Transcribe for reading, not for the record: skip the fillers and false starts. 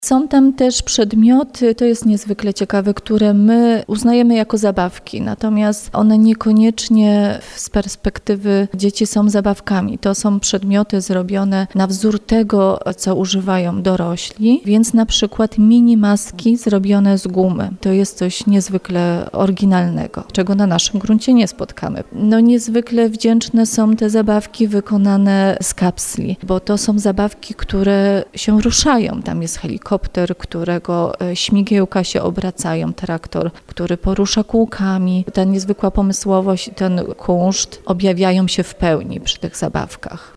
Są tam też przedmioty, to jest niezwykle ciekawe, które my uznajemy jako zabawki, natomiast one niekoniecznie z perspektywy dzieci są zabawkami. To są przedmioty zrobione na wzór tego, co używają dorośli, więc na przykład mini maski zrobione z gumy. To jest coś niezwykle oryginalnego, czego na naszym gruncie nie spotkamy. Niezwykle wdzięczne są te zabawki wykonane z kapsli, bo to są zabawki, które się ruszają. Tam jest helikopter, którego śmigiełka się obracają, traktor, który porusza kółkami. Ta niezwykła pomysłowość i ten kunszt objawiają się w pełni przy tych zabawkach.